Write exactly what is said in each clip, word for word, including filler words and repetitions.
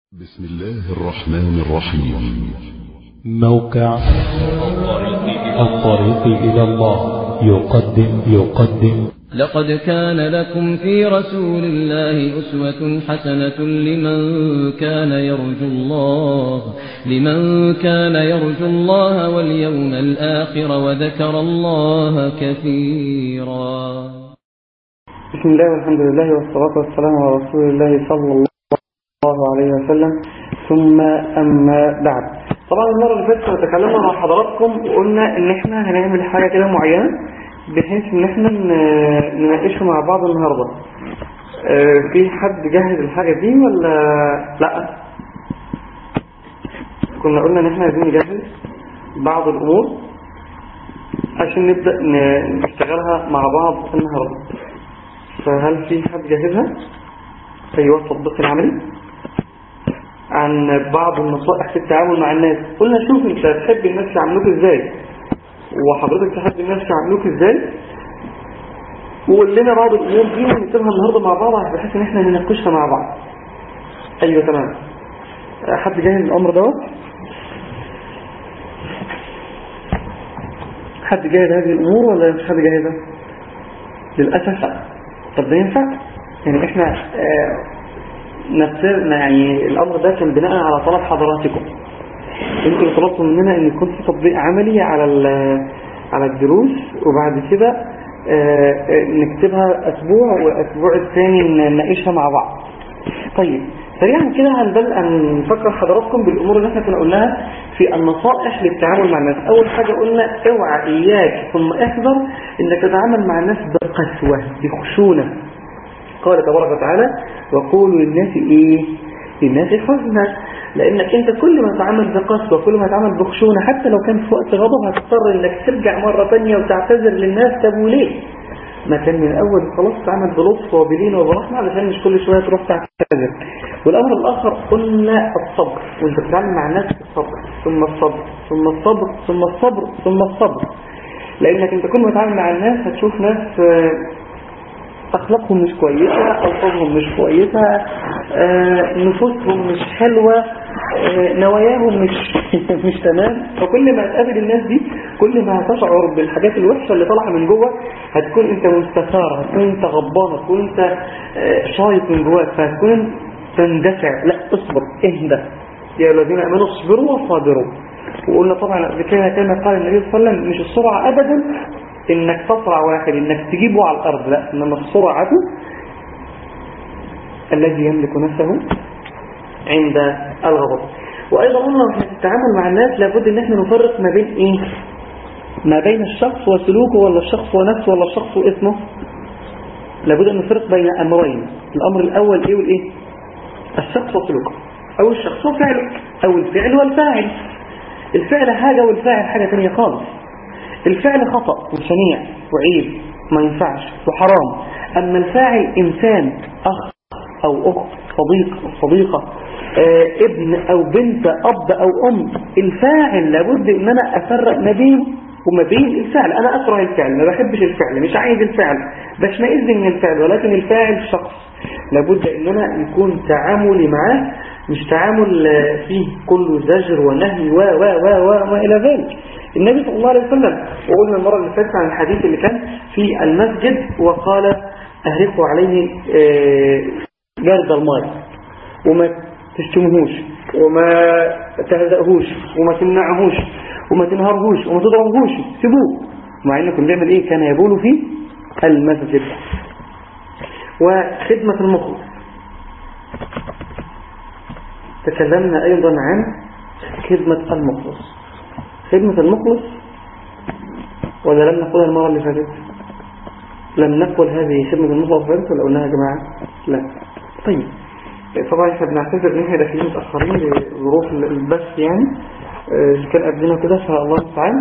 بسم الله الرحمن الرحيم. موقع الطريق إلى الله يقدم يقدم لقد كان لكم في رسول الله أسوة حسنة لمن كان يرجو الله لمن كان يرجو الله واليوم الآخر وذكر الله كثيرا. بسم الله والحمد لله والصلاة والسلام على رسول الله صلى الله عليه وسلم. ثم أما بعد، طبعا المرة اللي فاتت تكلمنا مع حضراتكم وقلنا ان احنا هنعمل حاجة كده معينة بحيث ان احنا نناقشها مع بعض النهاردة. اه في حد جاهز الحاجة دي ولا لا؟ كنا قلنا ان احنا عايزين نجهز بعض الامور عشان نبدأ نشتغلها مع بعض النهاردة. فهل في حد جاهزها؟ ايوه، التطبيق العملي عن بعض النصائح في التعامل مع الناس. قلنا شوف انت تحب الناس يعاملوك ازاي وحضرتك تحب الناس يعاملوك ازاي، وقول لنا بعض الامور دي ونكتبها النهارده مع بعض بحيث ان احنا نناقشها مع بعض. ايوه تمام. حد جاهز الامر دوت؟ حد جاهز هذه الامور ولا مش حد جاهزها؟ للاسف لا. طب ده ينفع؟ يعني احنا اه نفسنا، يعني الامر ده كان بناء على طلب حضراتكم. انتوا اللي طلبتوا مننا ان يكون في تطبيق عملي على على الدروس، وبعد كده نكتبها اسبوع والاسبوع الثاني نناقشها مع بعض. طيب سريعا كده هنبدأ نفكر حضراتكم بالامور اللي احنا كنا قلناها في النصائح للتعامل مع الناس. اول حاجه قلنا اوعى اياك ثم احذر انك تتعامل مع الناس بقسوه بخشونه. قال تبارك وتعالى وقولوا للناس ايه؟ للناس حسنا. لانك انت كل ما تعمل بقسوه كل ما تعمل بخشونه حتى لو كان في وقت غضب هتضطر انك ترجع مره ثانيه وتعتذر للناس. طب وليه؟ ما كان من الاول خلاص تعمل بلطف وبلين وبرحمه علشان مش كل شويه تروح تعتذر. والامر الاخر قلنا الصبر، وانت بتتعامل مع الناس الصبر ثم الصبر ثم الصبر ثم الصبر ثم الصبر. لانك انت كل ما تتعامل مع الناس هتشوف ناس أخلاقهم مش كويسة، ألفاظهم مش كويسة، آه، نفوسهم مش حلوة، آه، نواياهم مش مش تمام. فكل ما تقابل الناس دي كل ما هتشعر بالحاجات الوحشة اللي طالعة من جوه هتكون انت مستثار، هتكون انت غضبان، هتكون انت آه، شايط من جواك، فهتكون تندفع. لا، اصبر، اهدى يا الذين امنوا اصبروا وصابروا. وقلنا طبعا قبل كده كما قال النبي صلى الله عليه وسلم مش السرعة ابدا انك تسرع واحد انك تجيبه على الارض، لا، انما السرعة الذي يملك نفسه عند الغضب. وايضا قلنا في التعامل مع الناس لابد ان احنا نفرق ما بين ايه؟ ما بين الشخص وسلوكه ولا الشخص ونفسه ولا الشخص واسمه. لابد ان نفرق بين امرين. الامر الاول ايه والايه؟ الشخص وسلوكه، او الشخص وفعله، او الفعل والفاعل. الفعل حاجة والفاعل حاجة ثانيه خالص. الفعل خطأ وشنيع وعيب ما ينفعش وحرام، أما الفاعل إنسان، أخ أو أخت، صديق أو صديقة، آه، ابن أو بنت، أب أو أم. الفاعل لابد أن أنا أفرق ما بينه وما بين الفعل. أنا أكره الفعل، ما بحبش الفعل، مش عايز الفعل، بشمئز من الفعل، ولكن الفاعل شخص لابد أن أنا يكون تعاملي معاه مش تعامل فيه كله زجر ونهي و و و و وإلى ذلك. النبي صلى الله عليه وسلم، وقلنا المرة اللي فاتت عن الحديث اللي كان في المسجد وقال أهرقوا عليه جرد الماء، وما تشتمهوش وما تهزأهوش وما تمنعهوش وما تنهرهوش وما تضربهوش، سيبوه. مع انه كان بيعمل ايه؟ كان يبول في المسجد. وخدمة المخلص، تكلمنا ايضا عن خدمة المخلص. خدمة المخلص ولا لم نقولها المرة اللي فاتت؟ لم نقل هذه خدمة المخلص فاتت ولا قلناها يا جماعة؟ لا. طيب طبعا احنا بنعتذر ان احنا داخلين متأخرين لظروف البث يعني اللي كان قبلنا كده، فالله المستعان.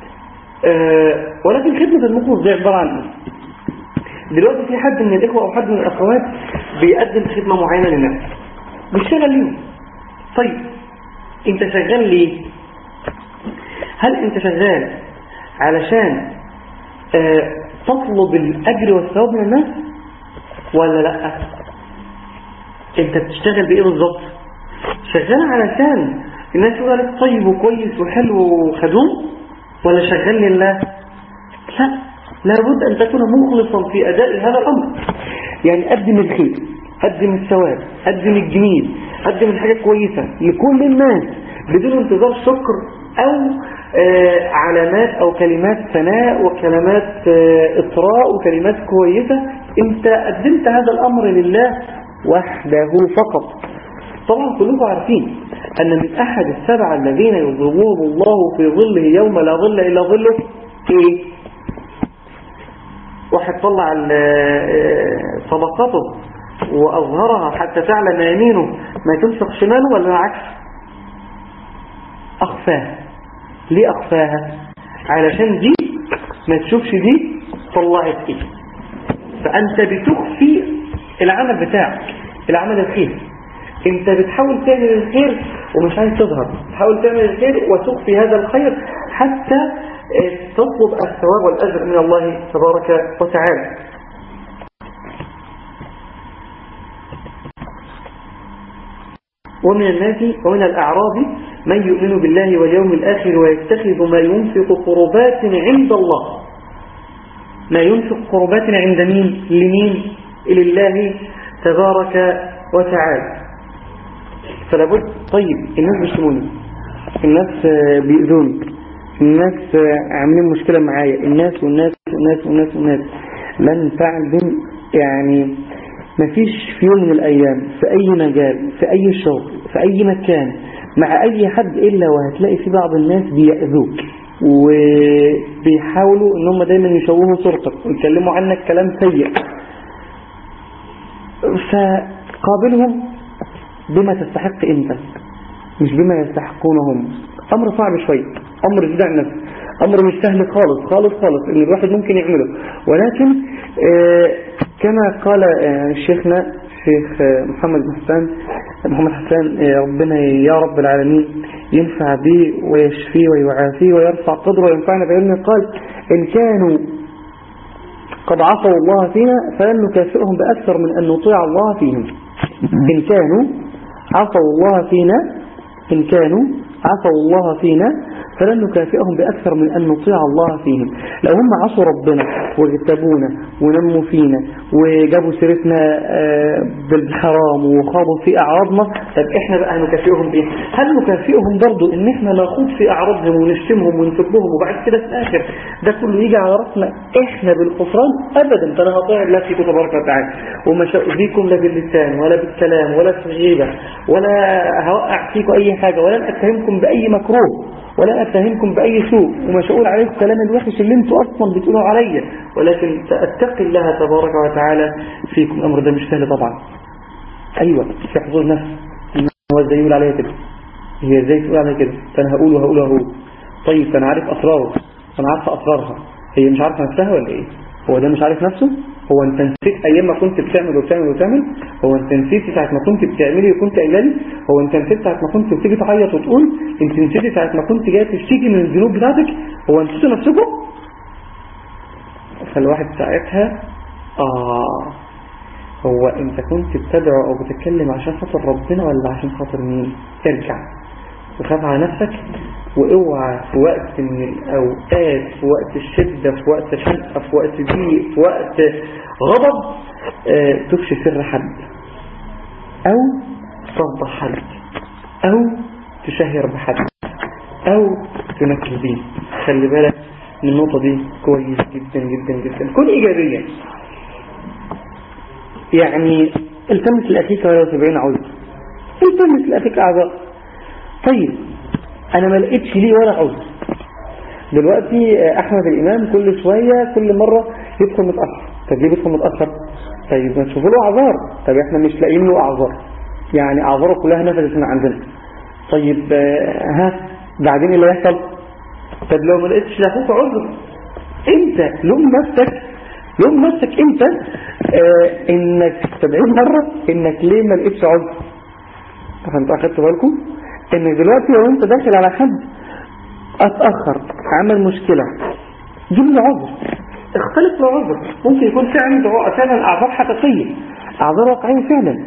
ولكن خدمة المخلص دي عبارة عن ايه؟ دلوقتي في حد من الاخوة او حد من الاخوات بيقدم خدمة معينة للناس بيشتغل ليهم. طيب انت شغال ليه؟ هل انت شغال علشان اه تطلب الاجر والثواب من الناس ولا لا؟ انت بتشتغل بايه بالظبط؟ شغال علشان الناس يقول عليك طيب وكويس وحلو وخدوم، ولا شغال لله؟ لا، لابد أن تكون مخلصا في أداء هذا الأمر. يعني قدم الخير، قدم الثواب، قدم الجميل، قدم الحاجة كويسة لكل الناس بدون انتظار شكر أو آه علامات أو كلمات ثناء وكلمات آه إطراء وكلمات كويسة. انت قدمت هذا الأمر لله وحده فقط. طبعا كلكم عارفين أن من أحد السبعة الذين يظلهم الله في ظله يوم لا ظل إلا ظله إيه؟ واحد طلع صدقته وأظهرها حتى تعلم يمينه ما تنفق شماله، ولا العكس؟ أخفاها. ليه أخفاها؟ علشان دي ما تشوفش دي طلعت إيه. فأنت بتخفي العمل بتاعك، العمل الخير. انت بتحاول تعمل الخير ومش عايز تظهر، تحاول تعمل الخير وتخفي هذا الخير حتى تطلب الثواب والأجر من الله تبارك وتعالى. ومن الناس ومن الأعراب من يؤمن بالله واليوم الآخر ويتخذ ما ينفق قربات عند الله. ما ينفق قربات عند مين؟ لمين؟ لله تبارك وتعالى. فلا بد. طيب الناس بيشتموني، الناس بيؤذوني، الناس عاملين مشكلة معايا، الناس والناس والناس والناس والناس لن تعلم. يعني مفيش في يوم من الأيام في أي مجال، في أي شغل، في أي مكان، مع أي حد، إلا وهتلاقي في بعض الناس بيأذوك وبيحاولوا إن هم دايما يشوهوا صورتك ويكلموا عنك كلام سيء. فقابلهم بما تستحق انت، مش بما يستحقونهم. امر صعب شوي، امر جدع نفس، امر مش سهل خالص خالص خالص ان الواحد ممكن يعمله. ولكن آه كما قال آه شيخنا الشيخ آه محمد حسان محمد حسان آه ربنا يا رب العالمين ينفع به ويشفيه ويعافيه ويرفع قدره وينفعنا بعلمه، قال إن كانوا قد عصوا الله فينا فلن نكافئهم بأكثر من أن نطيع الله فيهم. إن كانوا عصوا الله فينا إن كانوا عصوا الله فينا فلن نكافئهم بأكثر من أن نطيع الله فيهم. لو هم عصوا ربنا واغتابونا ونموا فينا وجابوا سيرتنا بالحرام وخاضوا في أعراضنا، طب إحنا بقى نكافئهم بإيه؟ هل نكافئهم برضو إن إحنا نخوض في أعراضهم ونشتمهم ونسبهم وبعد كده في الآخر ده كله يجي على رأسنا إحنا بالخسران؟ أبدا. فأنا هطيع الله فيكم تبارك وتعالى وما شأذيكم لا باللسان ولا بالكلام ولا في الغيبة ولا هوقع فيكم أي حاجة ولن أتهمكم بأي مكروه ولا أتهمكم بأي سوء وما شاءول عليكم كلام الوحش اللي انتوا أصلا بتقولوا عليا، ولكن أتقي الله تبارك وتعالى فيكم. الأمر ده مش سهل طبعا. أيوة في حضور نفس، هو ازاي يقول عليها كده، هي ازاي تقول عليها كده، فأنا هقول وهقول وهقول. طيب أنا عارف أسراره، أنا عارفة أسرارها، هي مش عارفة نفسها ولا إيه؟ هو ده مش عارف نفسه؟ هو انت نسيت ايام ما كنت بتعمل وبتعمل وبتعمل؟ هو انت نسيت ساعة ما كنت بتعملي وكنت قايله لي؟ هو انت نسيت ساعة ما كنت بتيجي تعيط وتقول؟ انت نسيت ساعة ما كنت جاي تشتكي من الذنوب بتاعتك؟ هو نسيتوا نفسكم؟ فالواحد ساعتها اه هو انت كنت بتدعو او بتتكلم عشان خاطر ربنا ولا عشان خاطر مين؟ ارجع وخاف على نفسك، واوعى في وقت من الاوقات، في وقت الشدة، في وقت الحلقة، في وقت ضيق، في وقت غضب اه تفشي سر حد او تفضح حد او تشهر بحد او تنكر بيه. خلي بالك من النقطة دي كويس جدا جدا جدا. كن ايجابيا، يعني التمس لاخيك ولو سبعين عذر، التمس لاخيك اعذار. طيب انا ما لقيتش ليه ولا عذر. دلوقتي احمد الامام كل شوية كل مرة يدخل متأخر. طب ليه بيدخل متأخر؟ طيب ما تشوفوا له اعذار. طب احنا مش لاقيين له اعذار، يعني اعذاره كلها نفذت من عندنا. طيب ها بعدين اللي يحصل؟ طب لو ما لقيتش لاخوك عذر انت لوم نفسك، لوم نفسك انت اه انك سبعين مرة انك ليه ما لقيتش عذر. فانتوا اخدتوا بالكم ان دلوقتي لو انت داخل على حد اتأخر عمل مشكلة جيب له عذر، اختلف له عذر. ممكن يكون فعلا فعلا اعذار حقيقية، اعذار واقعية فعلا،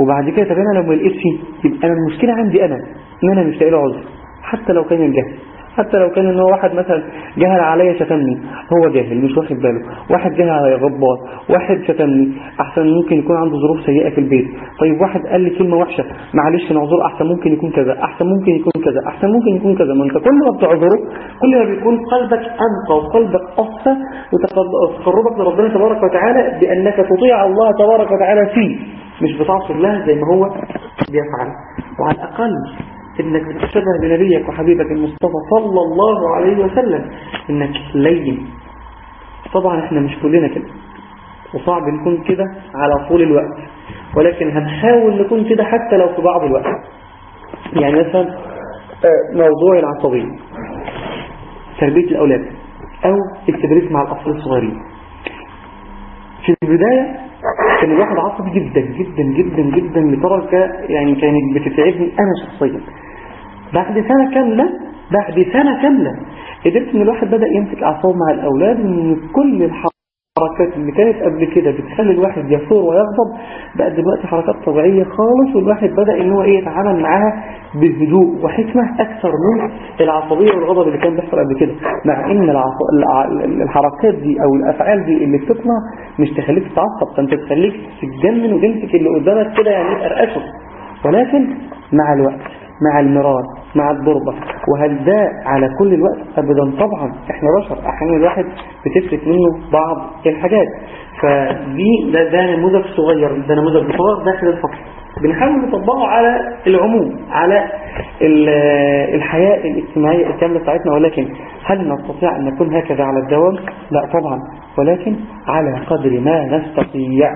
وبعد كده طب انا لو ما لقيتش يبقى انا المشكله عندي انا ان انا مش لاقي له عذر، حتى لو كان الجهل، حتى لو كان ان هو واحد مثلا جهل عليا شتمني، هو جاهل مش واخد باله، واحد جهل عليا غبار، واحد شتمني احسن ممكن يكون عنده ظروف سيئه في البيت، طيب واحد قال لي كلمه وحشه معلش نعذره احسن ممكن يكون كذا، احسن ممكن يكون كذا، احسن ممكن يكون كذا. ما انت كل ما بتعذره كل ما بيكون قلبك انقى وقلبك اصفى وتقربك لربنا تبارك وتعالى بانك تطيع الله تبارك وتعالى فيه، مش بتعصي الله زي ما هو بيفعل. وعلى الاقل انك تتشبه بنبيك وحبيبك المصطفى صلى الله عليه وسلم انك لين. طبعا احنا مش كلنا كده وصعب نكون كده على طول الوقت، ولكن هنحاول نكون كده حتى لو في بعض الوقت. يعني مثلا موضوع العصبية، تربية الاولاد او التدريس مع الاطفال الصغيرين. في البداية كان الواحد عصبي جدا جدا جدا جدا لدرجة يعني كانت بتتعبني انا شخصيا. بعد سنة كاملة بعد سنة كاملة قدرت ان الواحد بدأ يمسك اعصابه مع الاولاد، وان كل الحركات اللي كانت قبل كده بتخلي الواحد يثور ويغضب بقت دلوقتي حركات طبيعية خالص، والواحد بدأ ان هو ايه يتعامل معاها بهدوء وحكمة اكثر من العصبية والغضب اللي كان بيحصل قبل كده. مع ان العص... الحركات دي او الافعال دي اللي بتطلع مش تخليك تتعصب، فانت تخليك تتجنن وتمسك اللي قدامك كده يعني تقرقشه، ولكن مع الوقت مع المرار مع الضربة. وهل ده على كل الوقت؟ أبدا طبعا، احنا بشر احيانا الواحد بتفلت منه بعض الحاجات. فدي ده, ده نموذج صغير، ده نموذج صغير داخل الفصل بنحاول نطبقه على العموم، على الحياة الاجتماعية الكاملة بتاعتنا. ولكن هل نستطيع أن نكون هكذا على الدوام؟ لا طبعا، ولكن على قدر ما نستطيع.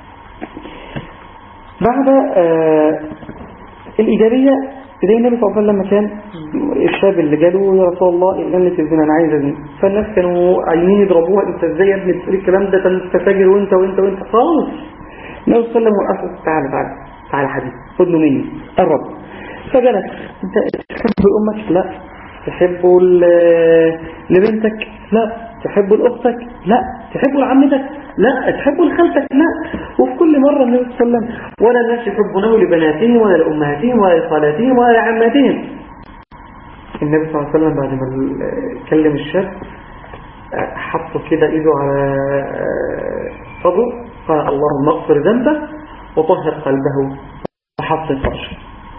بعد آه الإيجابية زي النبي صلى الله عليه وسلم لما كان الشاب اللي جاله يا رسول الله إلى الزنا أنا عايز أزني، فالناس كانوا عايزين يضربوها، أنت إزاي يا ابني تقول الكلام ده، أنت فاجر وأنت وأنت وأنت خالص. النبي صلى الله عليه وسلم وقف، تعالى تعالى تعالى حبيبي خدني مني قرب. فجلس، أنت تحب أمك؟ لا. تحب لبنتك؟ لا. تحب لأختك؟ لا. تحب لعمتك؟ لا. تحب لخالتك؟ لا. وفي كل مرة النبي صلى الله عليه وسلم ولا الناس يحبونه لبناتهم ولا لأمهاتهم ولا لخالاتهم ولا لعماتهم. النبي صلى الله عليه وسلم بعد ما كلم الشاب حطه كده ايده على صدره قال اللهم اغفر ذنبه وطهر قلبه وحط فرشه.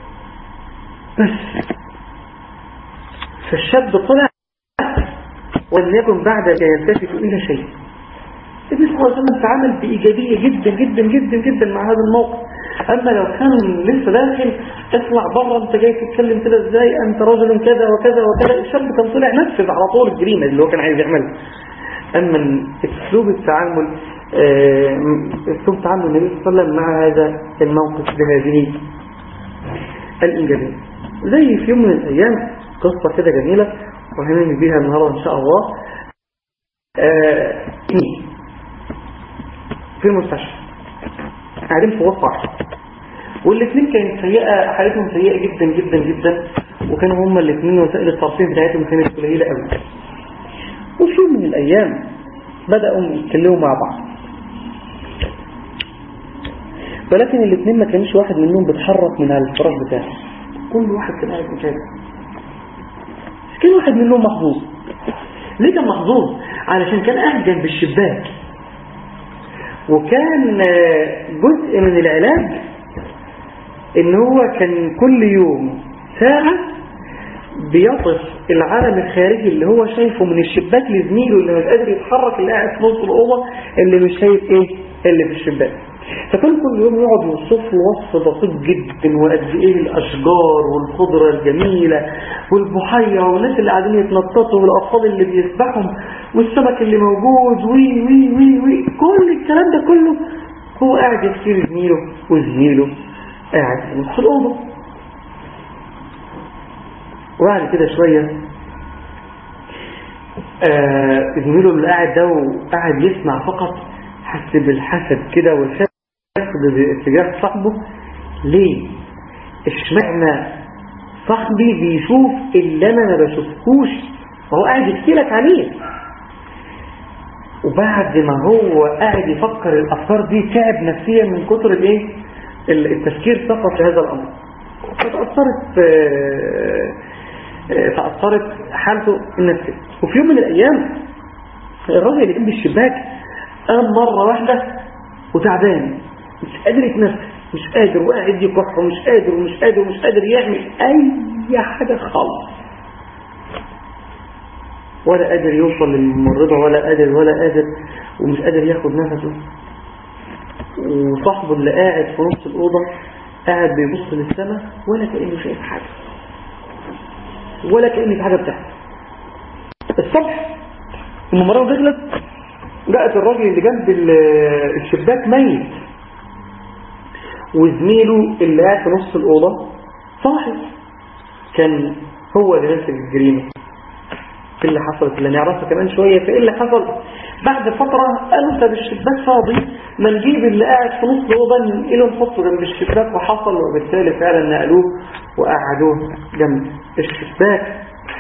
بس فالشاب طلع ولم يكن بعد لا يلتفت إلى شيء. النبي صلى الله عليه وسلم تعامل بإيجابية جدا جدا جدا جدا مع هذا الموقف. أما لو كان لسه داخل اطلع بره، أنت جاي تتكلم كده إزاي، أنت رجل كذا وكذا وكذا، الشاب كان طلع نفذ على طول الجريمة اللي هو كان عايز يعملها. أما أسلوب التعامل أسلوب تعامل النبي صلى الله عليه وسلم مع هذا الموقف بهذه الإيجابية. زي في يوم من الأيام قصة كده جميلة وهنعمل بيها النهاردة إن شاء الله. آه في المستشفى قاعدين في غرفة واحدة، والاثنين كانت سيئة، حالتهم سيئة جدا جدا جدا، وكانوا هما الاثنين وسائل الترفيه بتاعتهم كانت قليلة قوي. وفي يوم من الأيام بدأوا يتكلموا مع بعض، ولكن الاثنين ما كانش واحد منهم بيتحرك من على الفراش بتاعه، كل واحد كان قاعد مكانه. كان واحد منهم محظوظ. ليه كان محظوظ؟ علشان كان قاعد جنب الشباك، وكان جزء من العلاج ان هو كان كل يوم ساعة بيطف العالم الخارجي اللي هو شايفه من الشباك لزميله اللي مش قادر يتحرك، اللي قاعد في نص الأوضة اللي مش شايف ايه اللي في الشباك. فكان كل يوم يقعد يوصف له وصف دقيق جدا، وقد ايه الاشجار والخضره الجميله والبحيره والناس اللي قاعدين يتنططوا والاطفال اللي بيسبحوا والسمك اللي موجود وي وي وي وي كل الكلام ده كله هو قاعد يحكي لزميله، وزميله قاعد في نص الاوضه. وبعد كده شويه آه زميله اللي قاعد ده وقاعد يسمع فقط حس بالحسد كده والحسد اتجاه صاحبه. ليه؟ اشمعنى صاحبي بيشوف اللي انا ما بشوفهوش وهو قاعد يحكي لك عليه؟ وبعد ما هو قاعد يفكر الافكار دي تعب نفسيا من كتر الايه التفكير فقط في هذا الأمر. فتأثرت تأثرت حالته النفسية. وفي يوم من الأيام الراجل اللي جنب الشباك قام مرة واحدة وتعبان مش قادر يتنفس، مش قادر، وقاعد يكح ومش قادر ومش قادر ومش قادر يعمل أي حاجة خالص، ولا قادر يوصل للممرضة ولا قادر ولا قادر ومش قادر ياخد نفسه. وصاحبه اللي قاعد في نص الأوضة قاعد بيبص للسماء ولا كأنه شايف حاجة ولا كأن في حاجة بتحصل. الصبح الممرضة دخلت لقت الراجل اللي جنب الشباك ميت، وزميله اللي قاعد في نص الأوضة صاحي، كان هو اللي نفس الجريمة. ايه اللي حصلت اللي نعرفها كمان شوية. فايه اللي حصل بعد فترة؟ قالوا طب الشباك فاضي، ما نجيب اللي قاعد في نص الأوضة ننقله نحطه جنب الشباك. وحصل، وبالتالي فعلا نقلوه وقعدوه جنب الشباك.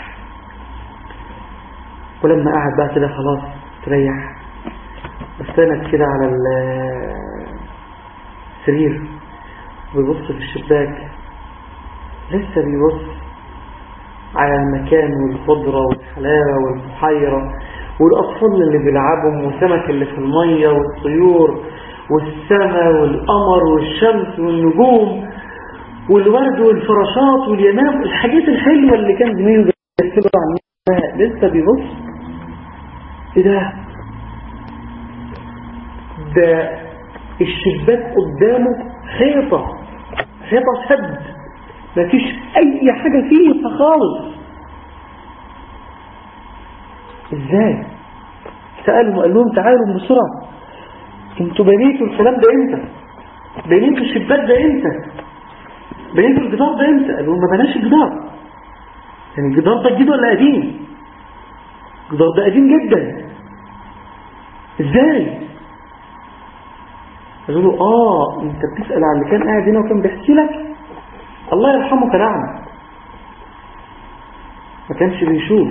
ولما قعد بقى كده خلاص تريح واستند كده على السرير ويبص في الشباك، لسه بيبص على المكان والخضرة والحلاوة والبحيرة والأطفال اللي بيلعبهم والسمك اللي في المية والطيور والسماء والقمر والشمس والنجوم والورد والفراشات واليمام، الحاجات الحلوة اللي كان زميله بيحكيله عنها. لسه بيبص، ايه ده؟ ده الشباك قدامه حيطة حيطة سد، مفيش اي حاجة فيه خالص. ازاي؟ سألهم قال لهم تعالوا بسرعة، انتوا بنيتوا الكلام ده امتى؟ بنيتوا الشباك ده امتى؟ بنيتوا الجدار ده امتى؟ قالوا ما بناش الجدار. يعني الجدار ده جديد ولا قديم؟ الجدار ده قديم جدا. ازاي؟ قالوا له اه انت بتسأل عن اللي كان قاعد هنا وكان بيحكي لك؟ الله يرحمه كان اعمى، ما كانش بيشوف،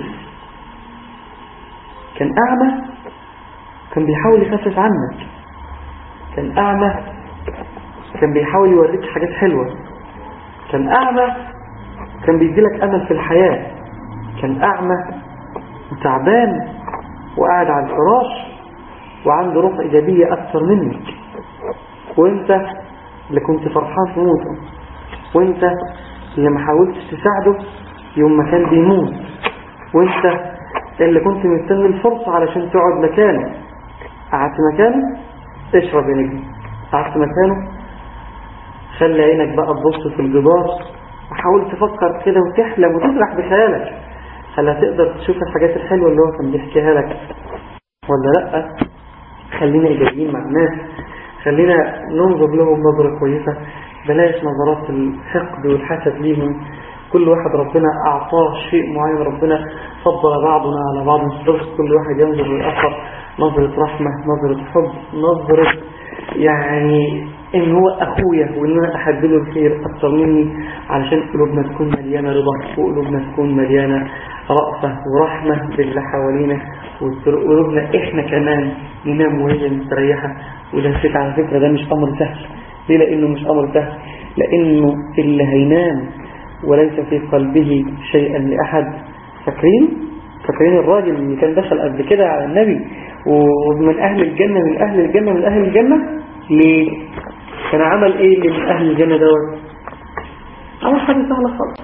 كان اعمى، كان بيحاول يخفف عنك، كان اعمى، كان بيحاول يوريك حاجات حلوة، كان اعمى، كان بيديلك امل في الحياة، كان اعمى وتعبان وقاعد على الفراش وعنده روح ايجابية اكثر منك، وانت اللي كنت فرحان في موته، وانت اللي ما حاولتش تساعده يوم ما كان بيموت، وانت اللي كنت مستني الفرصة علشان تقعد مكانه. قعدت مكانه اشرب يا نجم، قعدت مكانه خلي عينك بقى تبص في الجدار وحاول تفكر كده وتحلم وتسرح بخيالك، هل هتقدر تشوف الحاجات الحلوة اللي هو كان بيحكيها لك ولا لا؟ خلينا ايجابيين مع الناس، خلينا ننظر لهم نظرة كويسة، بلاش نظرات الحقد والحسد ليهم. كل واحد ربنا أعطاه شيء معين، ربنا فضل بعضنا على بعض، كل واحد ينظر للآخر نظرة رحمة، نظرة حب، نظرة يعني إن هو أخويا وإن أنا أحب له الخير أكثر مني، علشان قلوبنا تكون مليانة رضا وقلوبنا تكون مليانة رأفة ورحمة باللي حوالينا، وقلوبنا إحنا كمان ننام وهي مستريحة. وده فكرة على فكرة ده مش أمر سهل. ليه؟ لأنه مش أمر سهل، لأنه اللي هينام وليس في قلبه شيئا لأحد. فاكرين فاكرين الراجل اللي كان دخل قبل كده على النبي ومن أهل الجنة من أهل الجنة من أهل الجنة؟ ليه؟ كان عمل إيه اللي من أهل الجنة دوت؟ عمل حاجة سهلة خالص،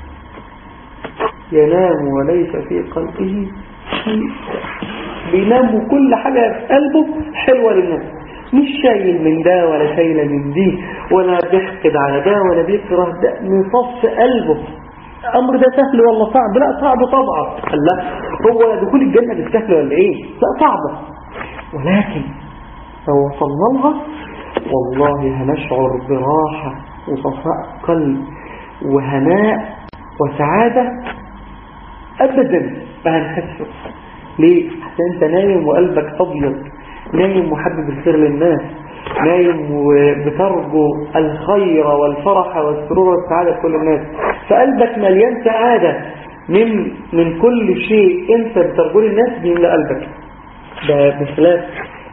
ينام وليس في قلبه شيء. بينام وكل حاجة في قلبه حلوة للناس، مش شايل من ده ولا شايل من دي ولا بيحقد على ده ولا بيكره ده، مصف قلبه. الأمر ده سهل ولا صعب؟ لا صعب طبعا. قال لا هو دخول الجنة بالسهل ولا ايه؟ لا صعبة، ولكن لو وصلنا لها والله هنشعر براحة وصفاء قلب وهناء وسعادة أبدا ما هنحسه. ليه؟ حتى انت نايم وقلبك أبيض، نايم محبب الخير للناس، نايم وبترجو الخير والفرح والسرور والسعادة لكل الناس، فقلبك مليان سعادة من من كل شيء انت بترجو للناس بيملأ قلبك. ده بخلاف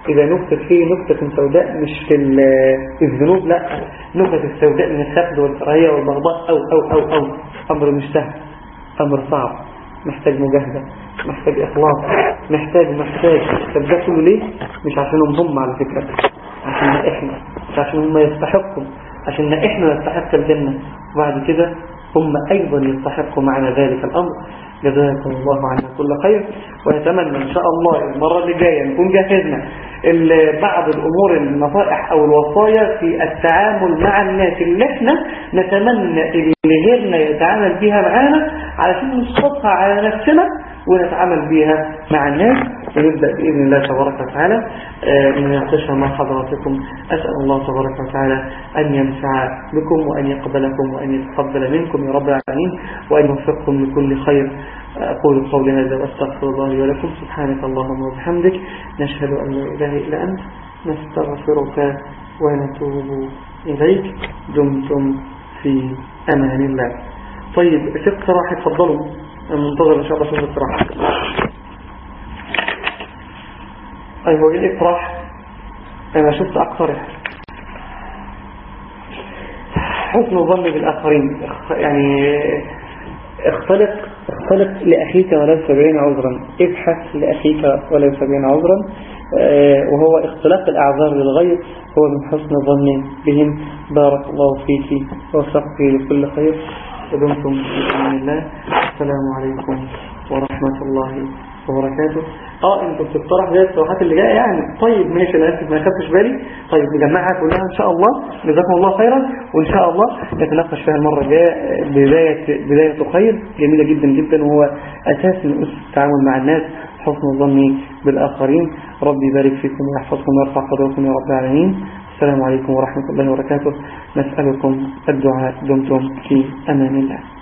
إذا نكتة فيه نكتة سوداء مش في الذنوب، لا، نكتة السوداء من الحقد والكراهية والبغضاء أو أو أو أو أمر مش سهل، أمر صعب، محتاج مجاهدة، محتاج إخلاص، محتاج محتاج طب ده كله ليه؟ مش عشانهم هم على فكرة، عشان إحنا، مش عشان هم يستحقوا، عشان إحنا نستحق الجنة، وبعد كده هم أيضا يستحقوا معنا ذلك الأمر. جزاكم الله عنا كل خير، ونتمنى إن شاء الله المرة اللي جاية نكون جهزنا بعض الأمور النصائح أو الوصايا في التعامل مع الناس اللي احنا نتمنى اللي غيرنا يتعامل بها معانا علشان نسقطها على نفسنا ونتعامل بها مع الناس. ونبدأ بإذن الله تبارك وتعالى نناقشها مع حضراتكم. أسأل الله تبارك وتعالى أن ينفع بكم وأن يقبلكم وأن يتقبل منكم يا رب العالمين، وأن يوفقكم لكل خير. أقول قولي هذا وأستغفر الله لي ولكم. سبحانك اللهم وبحمدك، نشهد أن لا إله إلا أنت، نستغفرك ونتوب إليك. دمتم في أمان الله. طيب في اقتراح، اتفضلوا، منتظر إن شاء الله في اقتراح. أيوة إيه الاقتراح؟ أنا شفت أقترح حسن الظن بالآخرين، يعني اختلق اختلق لأخيك ولو سبعين عذرا، ابحث لأخيك ولو سبعين عذرا. وهو اختلاق الأعذار للغير هو من حسن ظن بهم. بارك الله فيك ووفقك لكل خير، ودمتم في أمان الله. السلام عليكم ورحمة الله وبركاته. اه انتوا بتقترح زي الصراحات اللي جايه يعني. طيب ماشي، انا اسف ما خدتش بالي. طيب نجمعها كلها ان شاء الله. جزاكم الله خيرا، وان شاء الله نتناقش فيها المره الجايه. بدايه بدايه خير جميله جدا جدا، وهو اساس من اسس التعامل مع الناس حسن الظن بالاخرين. ربي يبارك فيكم ويحفظكم ويرفع قدركم يا رب العالمين. السلام عليكم ورحمه الله وبركاته. نسالكم الدعاء. دمتم في امان الله.